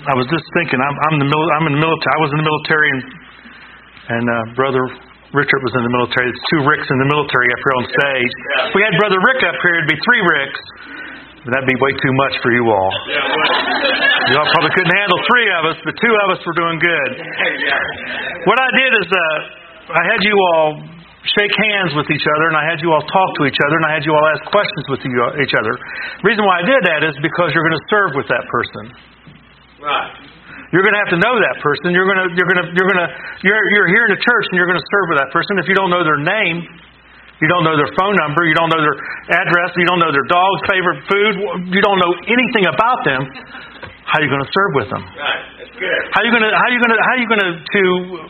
I was just thinking, I'm in the military. I was in the military, and Brother Richard was in the military. There's 2 Ricks in the military up here on stage. If we had Brother Rick up here, it'd be 3 Ricks. That'd be way too much for you all. Y'all probably couldn't handle 3 of us, but 2 of us were doing good. What I did is I had you all shake hands with each other, and I had you all talk to each other, and I had you all ask questions with each other. The reason why I did that is because you're going to serve with that person. Right. You're going to have to know that person. You're here in the church, and you're going to serve with that person. If you don't know their name, you don't know their phone number, you don't know their address, you don't know their dog's favorite food, you don't know anything about them, how are you going to serve with them? Right. That's good. How are you going to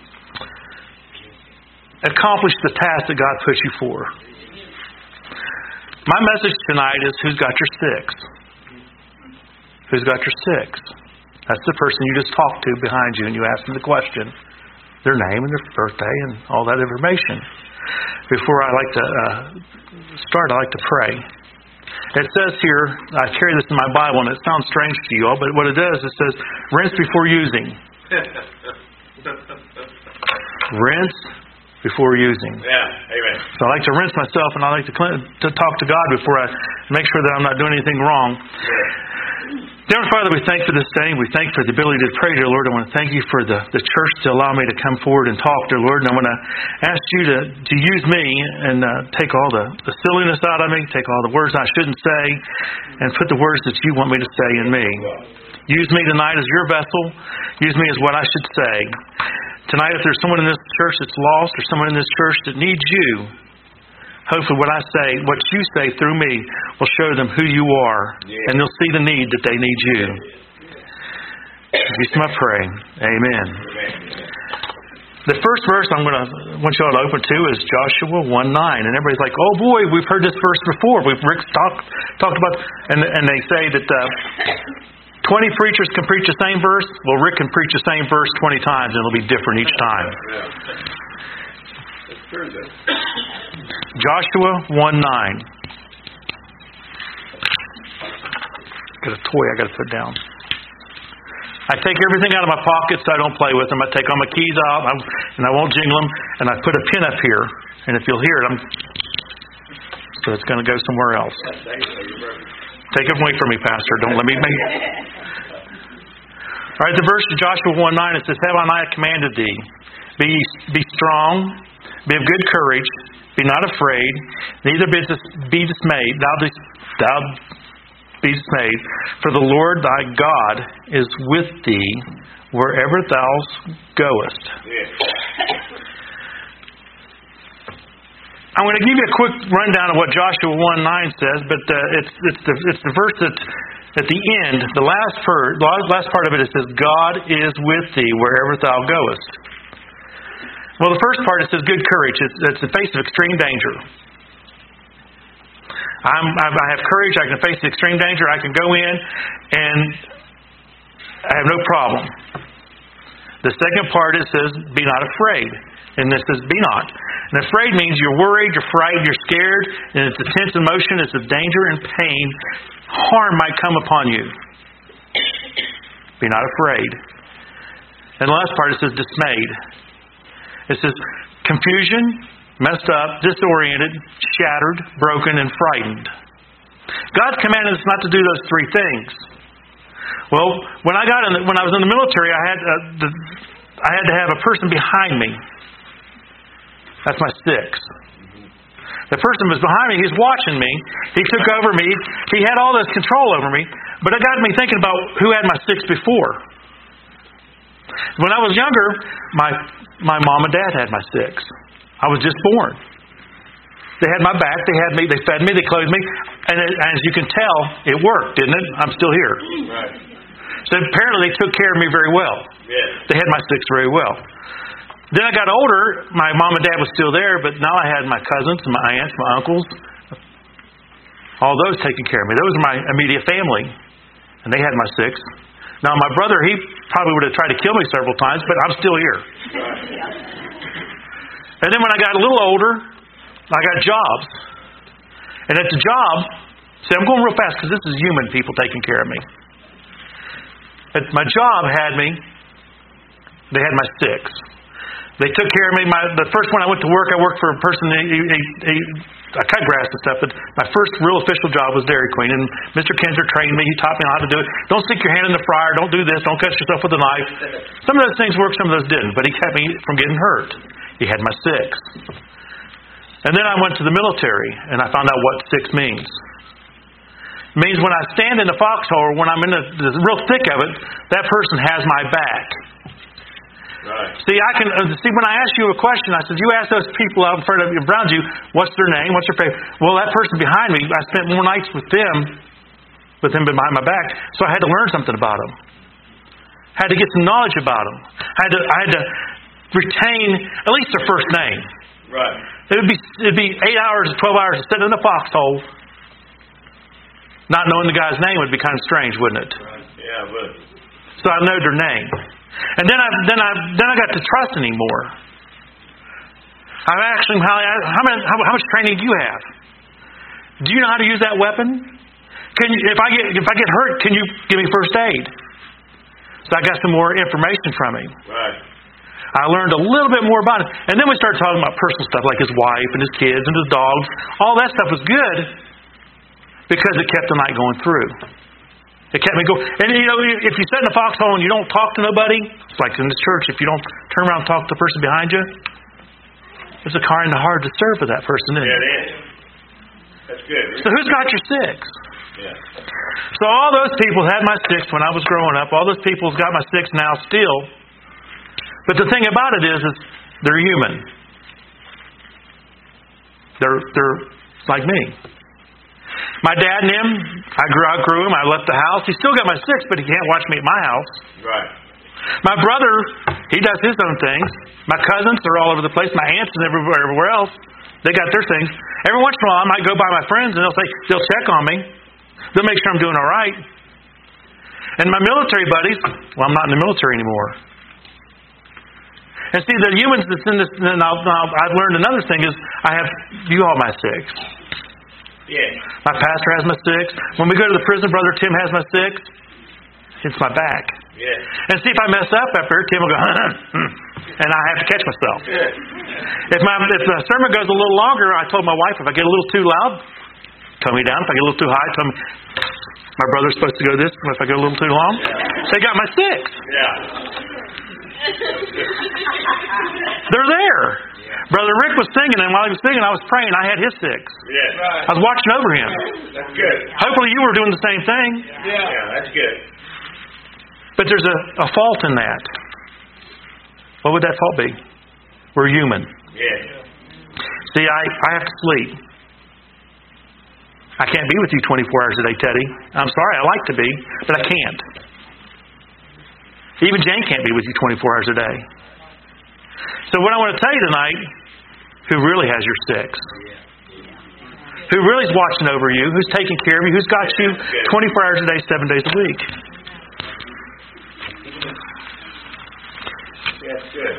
accomplish the task that God put you for? My message tonight is, who's got your 6? Who's got your 6? That's the person you just talked to behind you, and you asked them the question, their name and their birthday and all that information. Before I like to start, I like to pray. It says here, I carry this in my Bible, and it sounds strange to you all, but what it does, it says, rinse before using. Rinse before using. Yeah, amen. So I like to rinse myself, and I like to talk to God before I make sure that I'm not doing anything wrong. Dear Father, we thank you for this day. We thank you for the ability to pray, dear Lord. I want to thank you for the church to allow me to come forward and talk, dear Lord. And I want to ask you to use me and take all the silliness out of me, take all the words I shouldn't say, and put the words that you want me to say in me. Use me tonight as your vessel. Use me as what I should say. Tonight, if there's someone in this church that's lost or someone in this church that needs you, hopefully what I say, what you say through me, will show them who you are, and they'll see the need that they need you. In Jesus' name I pray. Amen. The first verse I want you all to open to is Joshua 1:9, and everybody's like, "Oh boy, we've heard this verse before. Rick's talked about," and they say that 20 preachers can preach the same verse. Well, Rick can preach the same verse 20 times, and it'll be different each time. Joshua 1:9. Got a toy I got to put down. I take everything out of my pockets so I don't play with them. I take all my keys out and I won't jingle them. And I put a pin up here. And if you'll hear it, so it's going to go somewhere else. Take it away from me, Pastor. Don't let me make it. All right, the verse of Joshua 1:9, it says, "Have I commanded thee? Be strong, be of good courage, be not afraid, neither be dismayed. Thou be dismayed, for the Lord thy God is with thee wherever thou goest." I'm going to give you a quick rundown of what Joshua 1:9 says, but it's the verse that at the end, the last part of it says, "God is with thee wherever thou goest." Well, the first part, it says good courage. It's the face of extreme danger. I have courage. I can face the extreme danger. I can go in, and I have no problem. The second part, it says, "Be not afraid." And this says, "Be not." And afraid means you're worried, you're frightened, you're scared, and it's a tense emotion, it's of danger and pain. Harm might come upon you. Be not afraid. And the last part, it says dismayed. It says confusion, messed up, disoriented, shattered, broken, and frightened. God's commanded us not to do those 3 things. Well, when I was in the military, I had to have a person behind me. That's my 6. The person was behind me. He's watching me. He took over me. He had all this control over me. But it got me thinking about who had my 6 before. When I was younger, my mom and dad had my 6. I was just born. They had my back. They had me. They fed me. They clothed me. And as you can tell, it worked, didn't it? I'm still here. Right. So apparently they took care of me very well. Yes. They had my 6 very well. Then I got older. My mom and dad was still there, but now I had my cousins, my aunts, my uncles, all those taking care of me. Those were my immediate family, and they had my 6. Now my brother, he probably would have tried to kill me several times, but I'm still here. And then when I got a little older, I got jobs. And at the job, see, I'm going real fast because this is human people taking care of me. my job had me. They had my six. They took care of me. The first one I went to work, I worked for a person. I cut grass and stuff. But my first real official job was Dairy Queen, and Mr. Kinzer trained me. He taught me how to do it. Don't stick your hand in the fryer. Don't do this. Don't cut yourself with a knife. Some of those things worked. Some of those didn't. But he kept me from getting hurt. He had my six. And then I went to the military, and I found out what six means. It means when I stand in the foxhole, or when I'm in the real thick of it, that person has my back. Right. See, when I ask you a question, I said, you ask those people out in front of you, around you, what's their name, what's their favorite? Well, that person behind me, I spent more nights with them behind my back, so I had to learn something about them. I had to get some knowledge about them. I had to retain at least their first name. Right. It'd be 8 hours, 12 hours of sitting in the foxhole, not knowing the guy's name would be kind of strange, wouldn't it? Right. Yeah, it would. So I know their name. And then I got to trust anymore. I'm asking him, how much training do you have? Do you know how to use that weapon? If I get hurt, can you give me first aid? So I got some more information from him. Right. I learned a little bit more about it. And then we started talking about personal stuff like his wife and his kids and his dogs. All that stuff was good because it kept the night going through. It kept me going. And if you sit in a foxhole and you don't talk to nobody, it's like in the church, if you don't turn around and talk to the person behind you, it's a kind of hard to serve with that person, isn't it? Yeah, it is. That's good. So who's got your six? Yeah. So all those people had my six when I was growing up. All those people have got my six now still. But the thing about it is they're human. They're like me. My dad and him, I outgrew him. I left the house. He still got my six, but he can't watch me at my house. Right. My brother, he does his own things. My cousins, they're all over the place. My aunts and everywhere else, they got their things. Every once in a while, I might go by my friends and they'll check on me. They'll make sure I'm doing all right. And my military buddies, well, I'm not in the military anymore. And see, the humans that's in this, and I've learned another thing is I have you all my six. Yeah. My pastor has my six. When we go to the prison, Brother Tim has my six. It's my back. Yeah. And see, if I mess up after, Tim will go, and I have to catch myself. Yeah. If the sermon goes a little longer, I told my wife, if I get a little too loud, tone me down. If I get a little too high, tell me, my brother's supposed to go this. If I go a little too long, they got my six. Yeah. They're there. Brother Rick was singing, and while he was singing, I was praying. I had his six. Yeah. Right. I was watching over him. That's good. Hopefully you were doing the same thing. Yeah, that's good. But there's a fault in that. What would that fault be? We're human. Yeah. See, I have to sleep. I can't be with you 24 hours a day, Teddy. I'm sorry, I like to be, but I can't. Even Jane can't be with you 24 hours a day. So what I want to tell you tonight, who really has your six? Who really is watching over you? Who's taking care of you? Who's got you 24 hours a day, 7 days a week? That's good.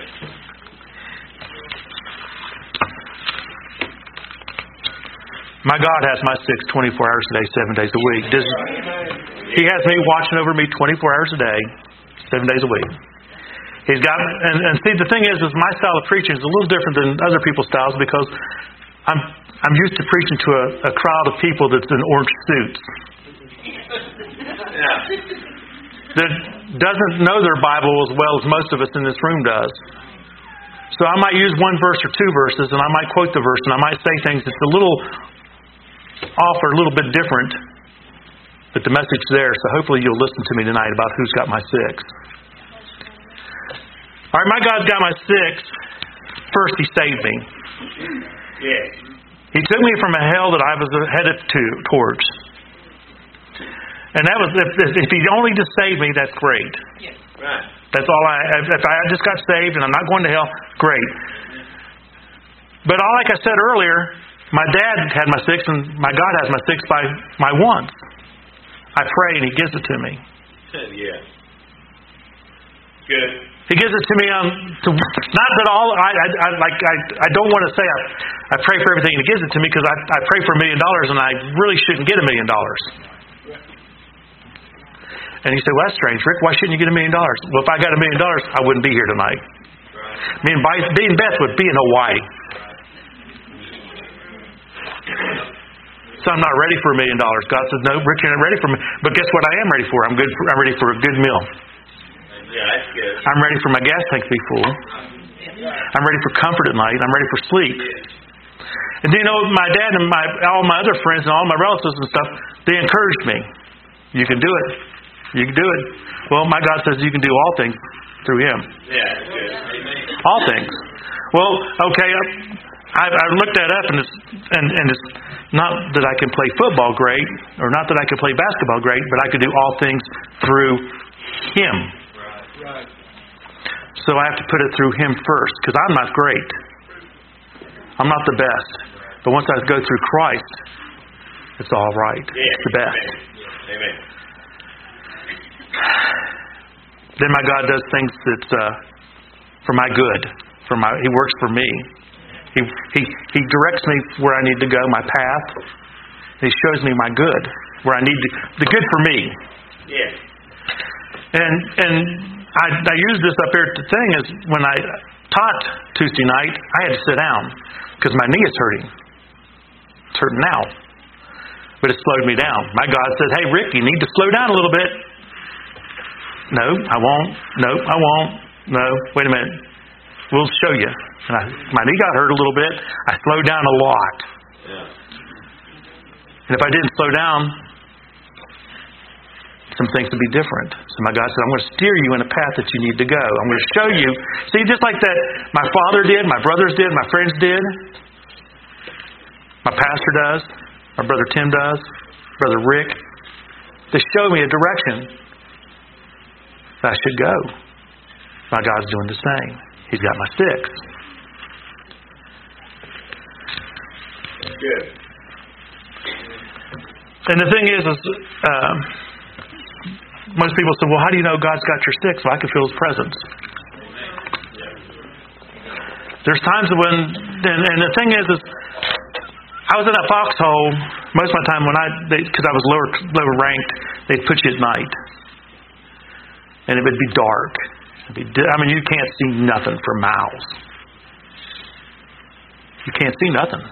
My God has my six 24 hours a day, 7 days a week. He has me watching over me 24 hours a day, 7 days a week. He's got, and see, the thing is my style of preaching is a little different than other people's styles because I'm used to preaching to a crowd of people that's in orange suits. Yeah. That doesn't know their Bible as well as most of us in this room does. So I might use one verse or two verses, and I might quote the verse, and I might say things that's a little off or a little bit different, but the message's there, so hopefully you'll listen to me tonight about who's got my six. All right, my God's got my six. First, He saved me. Yeah. He took me from a hell that I was headed towards. And that was, if He only just saved me, that's great. Yes. Right. That's all if I just got saved and I'm not going to hell, great. But like I said earlier, my dad had my six and my God has my six by my wants. I pray and He gives it to me. Yeah. Good. He gives it to me not that all I don't want to say I pray for everything He gives it to me because I pray for $1 million and I really shouldn't get $1 million. And you say, well, that's strange. Rick, why shouldn't you get $1 million? Well, if I got $1 million, I wouldn't be here tonight. Me and Beth would be in Hawaii. So I'm not ready for $1 million. God says, no, Rick, you're not ready for me. But guess what I am ready for? I'm ready for a good meal. Yeah, that's good. I'm ready for my gas tank to be full. I'm ready for comfort at night. I'm ready for sleep. And my dad and all my other friends and all my relatives and stuff, they encouraged me. You can do it. You can do it. Well, my God says you can do all things through Him. Yeah, that's good. Amen. All things. Well, okay, I looked that up, and it's not that I can play football great, or not that I can play basketball great, but I could do all things through Him. Right. So I have to put it through Him first, because I'm not great. I'm not the best. But once I go through Christ, it's all right. Yeah. It's the best. Amen. Then my God does things that's for my good. He works for me. He directs me where I need to go, my path. He shows me my good, where I need to, the good for me. Yeah. And I use this up here. The thing is, when I taught Tuesday night, I had to sit down because my knee is hurting. It's hurting now, but it slowed me down. My God said, "Hey, Rick, you need to slow down a little bit." No, I won't. No, I won't. No, wait a minute. We'll show you. And my knee got hurt a little bit. I slowed down a lot. Yeah. And if I didn't slow down, some things would be different. So my God said, I'm going to steer you in a path that you need to go. I'm going to show you. See, just like that my father did, my brothers did, my friends did, my pastor does, my brother Tim does, brother Rick. They show me a direction that I should go. My God's doing the same. He's got my sticks. Good. And the thing is most people say, well, how do you know God's got your sticks? Well, I can feel His presence. There's times when, and the thing is I was in that foxhole most of my time because I was lower ranked, they'd put you at night. And it would be dark. You can't see nothing for miles. You can't see nothing.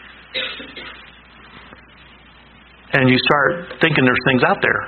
And you start thinking there's things out there.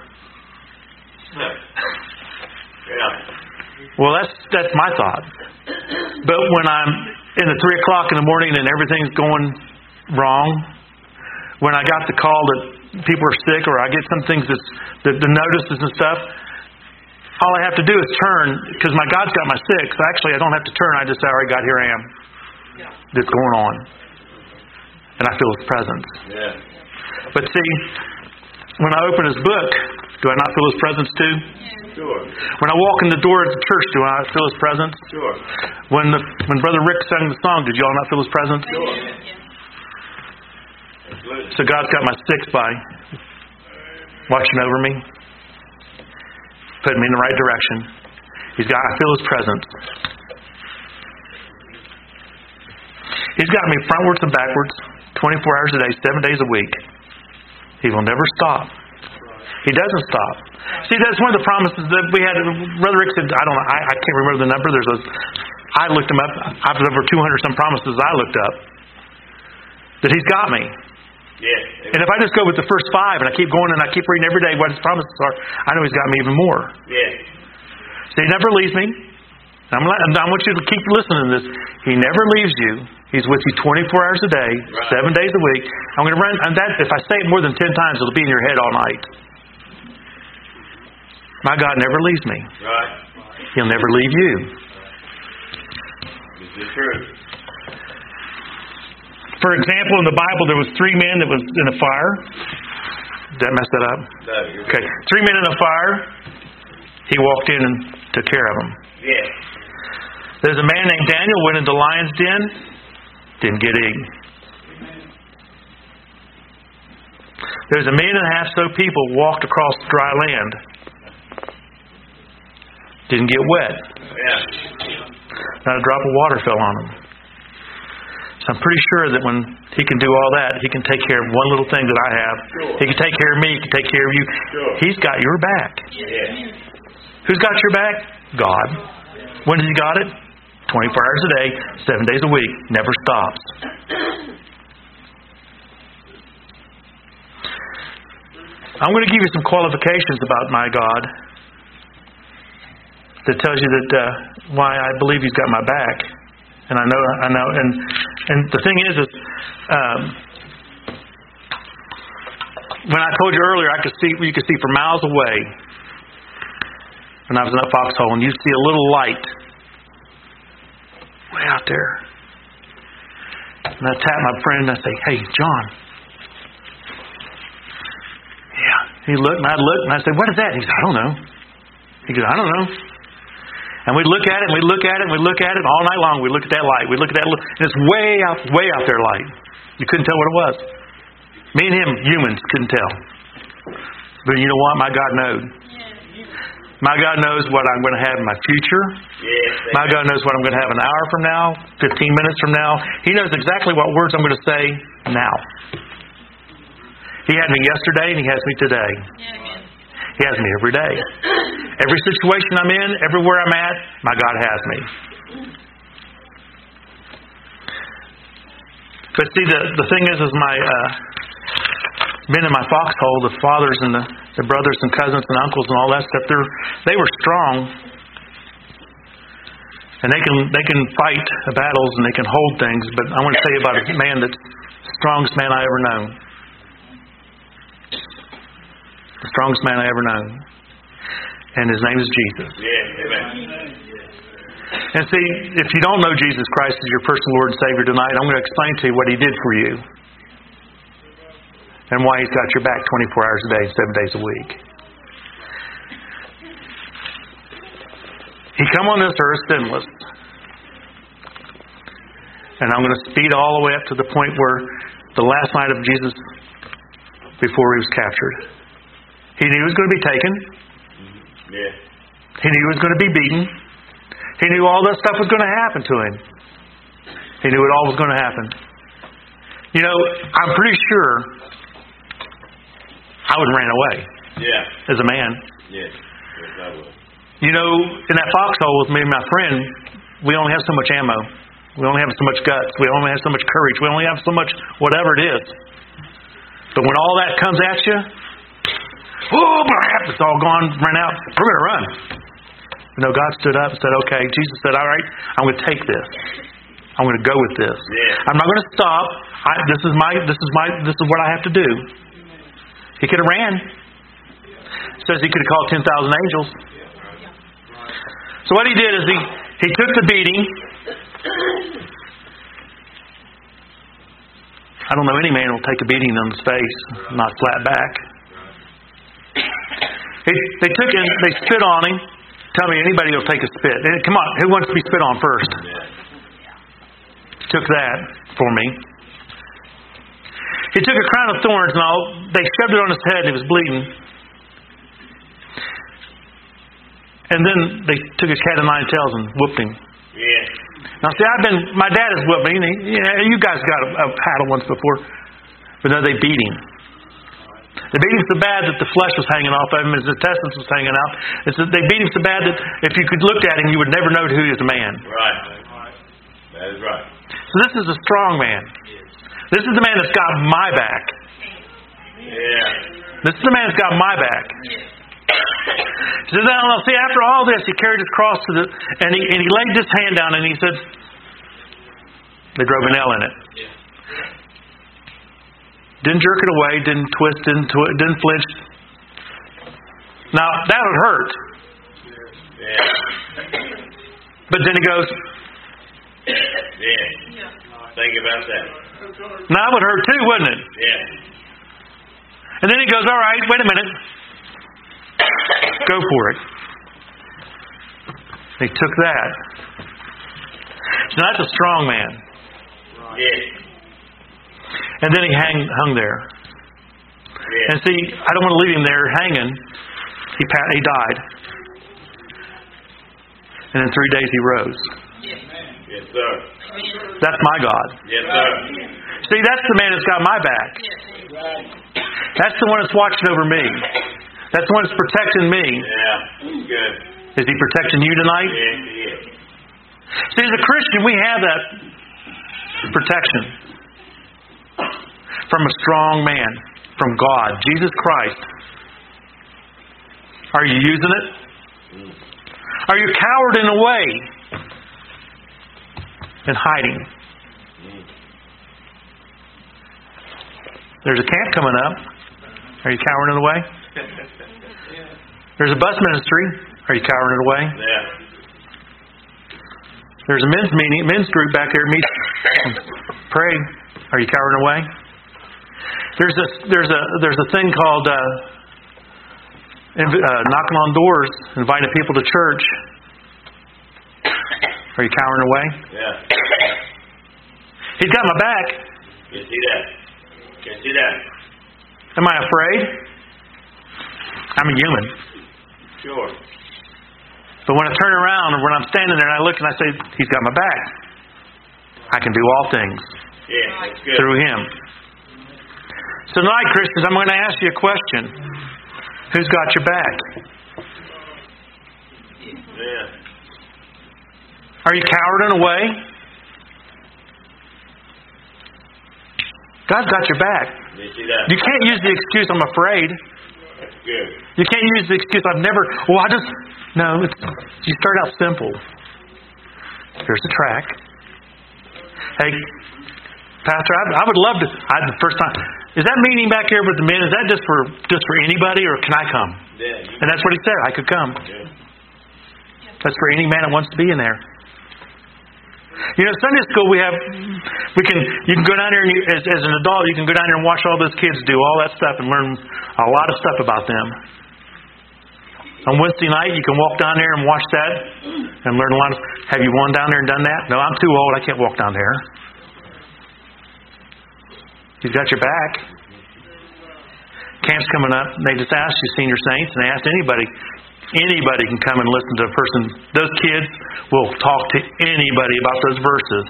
Yeah. Well, that's my thought. But when I'm in the 3 o'clock in the morning and everything's going wrong, when I got the call that people are sick, or I get some things the notices and stuff, all I have to do is turn, because my God's got my sticks. So actually, I don't have to turn. I just say, all right, God, here I am. That's going on. And I feel His presence. Yeah. But see, when I open His book, do I not feel His presence too? Sure. When I walk in the door at the church, do I not feel His presence? Sure. When Brother Rick sang the song, did y'all not feel His presence? Sure. So God's got my sticks by watching over me, putting me in the right direction. I feel His presence. He's got me frontwards and backwards, 24 hours a day, 7 days a week. He will never stop. He doesn't stop. See, that's one of the promises that we had. Brother Rick said, I can't remember the number. I looked them up. I have over 200 some promises I looked up that He's got me. Yeah. And if I just go with the first 5 and I keep going and I keep reading every day what His promises are, I know He's got me even more. Yeah. So He never leaves me. I want you to keep listening to this. He never leaves you. He's with you 24 hours a day, 7 days a week. I'm going to run, and that, if I say it more than 10 times, it'll be in your head all night. My God never leaves me. Right. He'll never leave you. This is true. For example, in the Bible, there was 3 men that was in a fire. Did that mess that up? No, you're Okay. 3 men in a fire. He walked in and took care of them. Yeah. There's a man named Daniel went into the lion's den. Didn't get eaten. There's 1.5 million so people walked across dry land. Didn't get wet. Yeah. Not a drop of water fell on them. So I'm pretty sure that when He can do all that. He can take care of one little thing that I have. Sure. He can take care of me. He can take care of you. Sure. He's got your back. Yeah. Who's got your back? God. When has He got it? 24 hours a day, 7 days a week. Never stops. I'm going to give you some qualifications about my God that tells you that why I believe He's got my back. And I know, and the thing is when I told you earlier, you could see for miles away when I was in that foxhole, and you see a little light way out there. And I tap my friend and I say, "Hey, John." Yeah. He looked and I'd look and I say, "What is that?" He said, "I don't know." He goes, "I don't know." And we'd look at it and we'd look at it and we'd look at it all night long. We'd look at that light. We'd look at that light. And it's way out there light. You couldn't tell what it was. Me and him, humans, couldn't tell. But you know what? My God knows. My God knows what I'm going to have in my future. My God knows what I'm going to have an hour from now, 15 minutes from now. He knows exactly what words I'm going to say now. He had me yesterday and He has me today. He has me every day. Every situation I'm in, everywhere I'm at, my God has me. But see, the thing is my being in my foxhole, the fathers and the brothers and cousins and uncles and all that stuff, they were strong, and they can fight battles and they can hold things. But I want to tell you about a man that's the strongest man I ever known. The strongest man I ever known. And His name is Jesus. Yeah, amen. And see, if you don't know Jesus Christ as your personal Lord and Savior tonight, I'm going to explain to you what He did for you. And why He's got your back 24 hours a day, 7 days a week. He come on this earth sinless. And I'm going to speed all the way up to the point where the last night of Jesus before He was captured. He knew He was going to be taken. Yeah. He knew He was going to be beaten. He knew all that stuff was going to happen to Him. He knew it all was going to happen. You know, I'm pretty sure I would have ran away. Yeah. As a man. Yes. Yes, I would. You know, in that foxhole with me and my friend, we only have so much ammo. We only have so much guts. We only have so much courage. We only have so much whatever it is. But when all that comes at you, oh, it's all gone, ran out. We're going to run. You know, God stood up and said, "Okay." Jesus said, "All right, I'm going to take this. I'm going to go with this. Yeah. I'm not going to stop. This is what I have to do." He could have ran. It says He could have called 10,000 angels. So what He did is he took the beating. I don't know any man will take a beating on his face, not flat back. They took him, they spit on Him. Tell me anybody will take a spit. Come on, who wants to be spit on first? Took that for me. He took a crown of thorns and they shoved it on His head and He was bleeding. And then they took His cat o' nine tails and whooped Him. Yeah. Now see, my dad has whooped me. You guys got a paddle once before. But no, they beat Him. They beat Him so bad that the flesh was hanging off of Him, His intestines was hanging out. They beat Him so bad that if you could look at Him, you would never know who He is a man. Right. That is right. So this is a strong man. This is the man that's got my back. Yeah. This is the man that's got my back. He says, "Now, see, after all this, He carried His cross and he laid this hand down and He said," they drove a nail in it. Didn't jerk it away, didn't twist, didn't flinch. Now, that would hurt. Yeah. But then He goes, Yeah. Think about that. now that would hurt too, wouldn't it? Yeah. And then He goes, "All right, wait a minute. Go for it." They took that. So that's a strong man. Yeah. And then He hung there. Yeah. And see, I don't want to leave Him there hanging. He died. And in 3 days He rose. Yes, sir. That's my God. Yes, sir. See, that's the man that's got my back. That's the one that's watching over me. That's the one that's protecting me. Yeah. Good. Is he protecting you tonight? Yes, he is. See, as a Christian, we have that protection from a strong man, from God, Jesus Christ. Are you using it? Are you cowering away and hiding? There's a camp coming up. Are you cowering it away? There's a bus ministry. Are you cowering it away? Yeah. There's a men's group back there meet pray. Are you cowering away? There's a thing called knocking on doors, inviting people to church. Are you cowering away? Yeah. He's got my back. Can see that. Can see that. Am I afraid? I'm a human. Sure. But when I turn around or when I'm standing there and I look and I say, He's got my back, I can do all things Yeah, that's good. through Him. So tonight, Christians, I'm going to ask you a question. Who's got your back? Yeah. Are you cowering away? God's got your back. You see that? You can't use the excuse, I'm afraid. That's good. You can't use the excuse, I've never... Well, I just... No, you start out simple. Here's the track. Hey, Pastor, I would love to... the first time... Is that meeting back here with the men, is that just for anybody, or can I come? Yeah. And that's what he said, I could come. Yeah. That's for any man that wants to be in there. You know, Sunday school you can go down there and as an adult, you can go down there and watch all those kids do all that stuff and learn a lot of stuff about them. On Wednesday night, you can walk down there and watch that and learn a lot of... Have you gone down there and done that? No, I'm too old, I can't walk down there. He's got your back. Camp's coming up. They just asked you, senior saints, and they asked anybody. Anybody can come and listen to a person. Those kids will talk to anybody about those verses.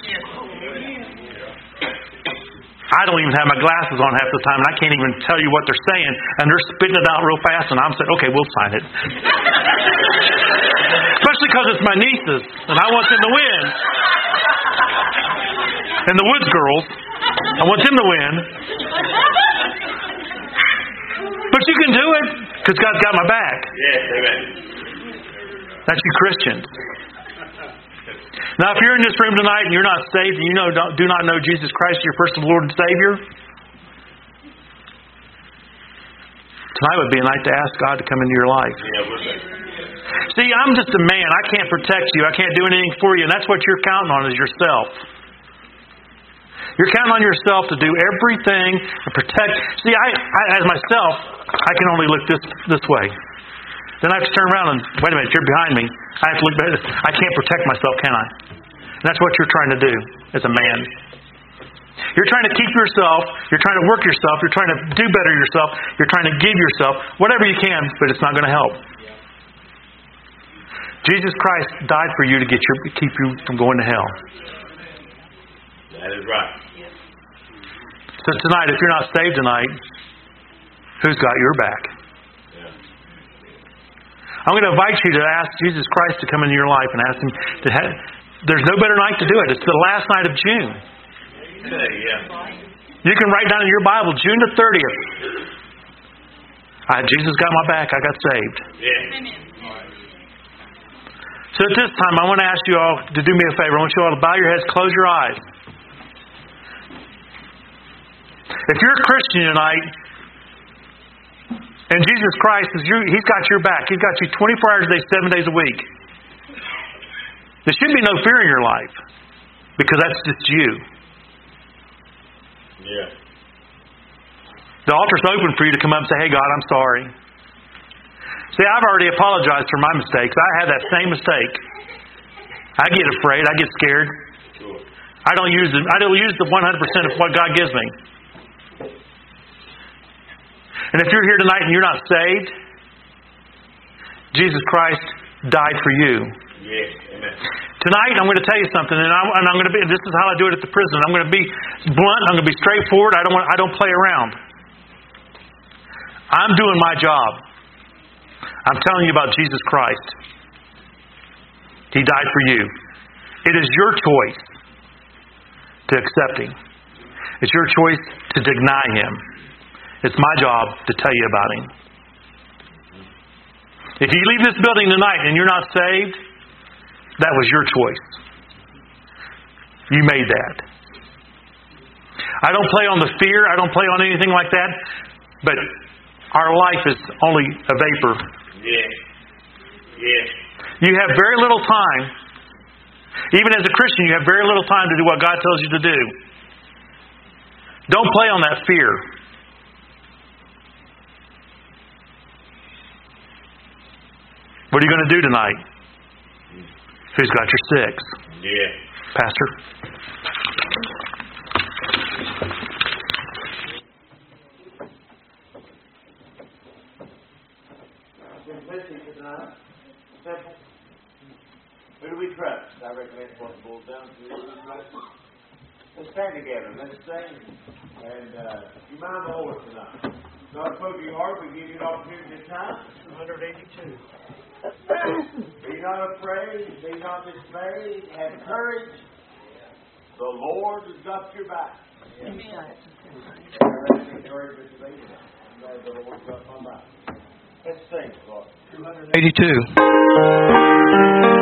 I don't even have my glasses on half the time, and I can't even tell you what they're saying, and they're spitting it out real fast, and I'm saying, okay, we'll sign it. Especially because it's my nieces, and I want them to win. And the Woods girls, I want them to win. But you can do it, because God's got my back. Yes, amen. That's you Christians. Now, if you're in this room tonight and you're not saved and you do not know Jesus Christ as your personal Lord and Savior, tonight would be a night to ask God to come into your life. Yeah, we'll see. See, I'm just a man. I can't protect you. I can't do anything for you. And that's what you're counting on is yourself. You're counting on yourself to do everything and protect. See, I as myself, I can only look this way. Then I have to turn around and, wait a minute, you're behind me. I have to look better. I can't protect myself, can I? And that's what you're trying to do as a man. You're trying to keep yourself. You're trying to work yourself. You're trying to do better yourself. You're trying to give yourself whatever you can, but it's not going to help. Jesus Christ died for you to keep you from going to hell. That is right. So tonight, if you're not saved tonight, who's got your back? I'm going to invite you to ask Jesus Christ to come into your life and ask Him to have... There's no better night to do it. It's the last night of June. Yeah. You can write down in your Bible, June the 30th. Jesus got my back. I got saved. Yeah. So at this time, I want to ask you all to do me a favor. I want you all to bow your heads, close your eyes. If you're a Christian tonight, and Jesus Christ, He's got your back. He's got you 24 hours a day, 7 days a week. There should be no fear in your life, because that's just you. Yeah. The altar's open for you to come up and say, hey, God, I'm sorry. See, I've already apologized for my mistakes. I had that same mistake. I get afraid. I get scared. Sure. I don't use the 100% of what God gives me. And if you're here tonight and you're not saved, Jesus Christ died for you. Yes. Amen. Tonight, I'm going to tell you something, and I'm going to be. This is how I do it at the prison. I'm going to be blunt. I'm going to be straightforward. I don't play around. I'm doing my job. I'm telling you about Jesus Christ. He died for you. It is your choice to accept Him. It's your choice to deny Him. It's my job to tell you about Him. If you leave this building tonight and you're not saved, that was your choice. You made that. I don't play on the fear. I don't play on anything like that. But our life is only a vapor. Yes. Yes. You have very little time. Even as a Christian, you have very little time to do what God tells you to do. Don't play on that fear. What are you going to do tonight? Who's got your 6? Yeah. Pastor? Simplicity tonight. Simple. Who do we trust? I reckon that's what it boils down to. Who do we trust? Let's stand together. Let's sing. And you mind the Lord tonight. God spoke to your heart. We give you an opportunity this time. 182. Be not afraid. Be not dismayed. Have courage. The Lord has got your back. Amen. That's encouragement to me. I'm glad the Lord's got my back. Let's sing, Lord. 82.